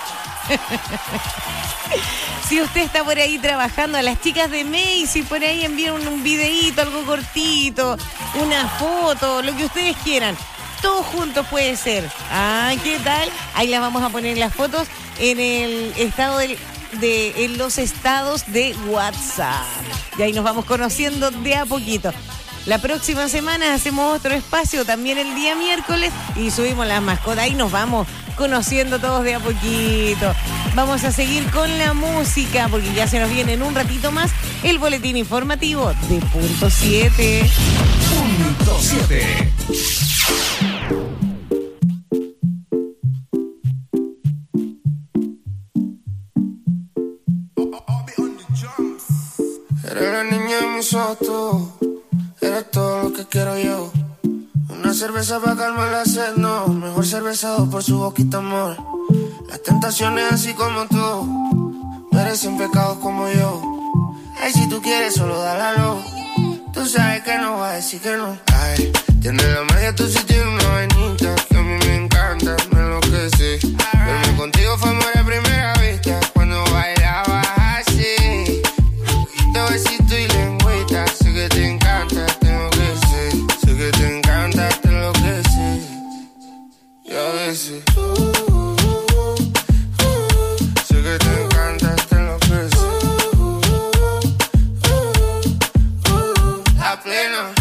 Si usted está por ahí trabajando, a las chicas de Macy por ahí envíen un, un videíto, algo cortito, una foto, lo que ustedes quieran. Todos juntos puede ser. Ah, ¿qué tal? Ahí las vamos a poner las fotos en el estado del... de en los estados de WhatsApp. Y ahí nos vamos conociendo de a poquito. La próxima semana hacemos otro espacio, también el día miércoles, y subimos las mascotas. Ahí nos vamos conociendo todos de a poquito. Vamos a seguir con la música, porque ya se nos viene en un ratito más el boletín informativo de Punto siete. Punto siete. Eres la niña de mis ojos, tú. Eres todo lo que quiero yo. Una cerveza para calmar la sed, no. Mejor cervezado por su boquita, amor. Las tentaciones así como tú merecen pecados como yo. Ay, si tú quieres, solo dale a lo. Tú sabes que no vas a decir que no. Ay, tienes la magia, tú sí tienes una vainita que a mí me encanta, me enloquece. Verme contigo fue amor a primera vista, cuando bailabas así. Te besito y lengüita, sé que te encanta, tengo que ser. Sé que te encanta, te enloquece. Y a veces sé que te encanta, te enloquece. La plena.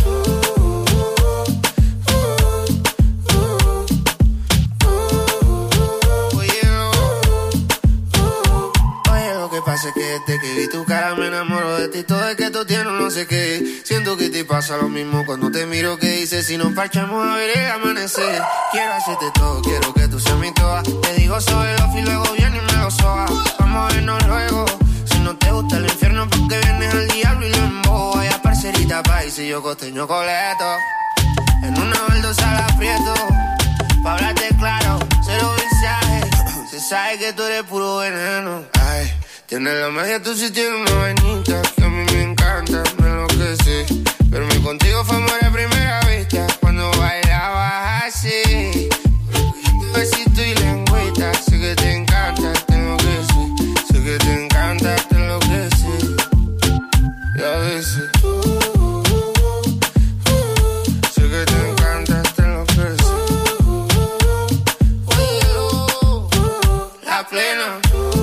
Pasa que desde que vi tu cara me enamoro de ti. Todo es que tú tienes no sé qué. Siento que te pasa lo mismo cuando te miro. Que dices si nos parchamos a ver el amanecer. Quiero hacerte todo, quiero que tú seas mi toa. Te digo sobre lo y luego viene y me lo soba. Vamos a vernos luego. Si no te gusta el infierno porque vienes al diablo y lo embobo. Vaya parcerita país y yo costeño coleto. En una baldosa la aprieto. Pa' hablarte claro, cero visaje. Se sabe que tú eres puro veneno. Ay. Tienes la magia, tú sí tienes una vainita que a mí me encanta, me enloquece. Verme contigo fue amor a primera vista, cuando bailabas así. Besito y lengüita, sé que te encanta, te enloquece. Sé que te encanta, te enloquece. Y a veces sé que te encanta, te enloquece. La plena.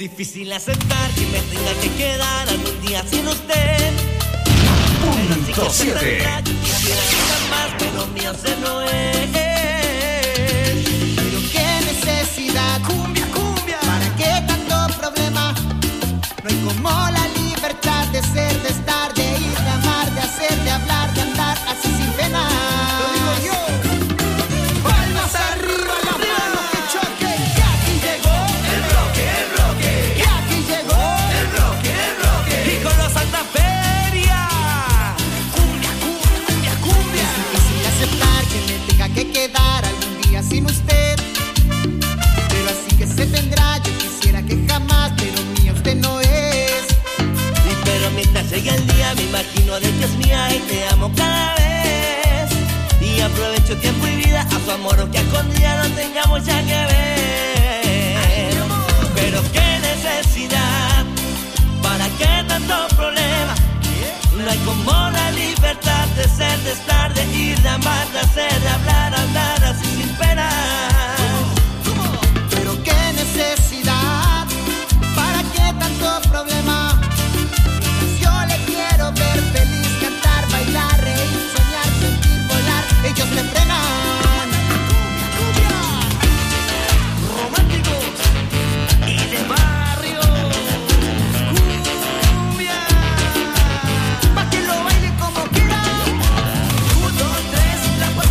difícil aceptar que me tenga que quedar algún día sin usted. Punto siete. Quisiera estar más, pero mío se no es. Pero qué necesidad, cumbia, cumbia. ¿Para qué tanto problema? No hay como la libertad de ser, de estar, de ir, de amar, de hacer, de hablar, de andar así sin pena. Lo digo yo. Palmas arriba, las manos que choquen. Que aquí llegó el bloque, el bloque. Que aquí llegó el bloque, el bloque. Y con los Santa Feria. Cumbia, cumbia, cumbia, cumbia. Es difícil aceptar que me tenga que quedar algún día sin usted. Pero así que se tendrá, yo quisiera que jamás, pero mía usted no es. Y pero mientras llegue el día me imagino de que es mía y te amo cada vez. Y aprovecho tiempo y vida a su amor o que a escondida no tengamos ya que ver. Pero qué necesidad, ¿para qué tanto problema? No hay como la libertad de ser, de estar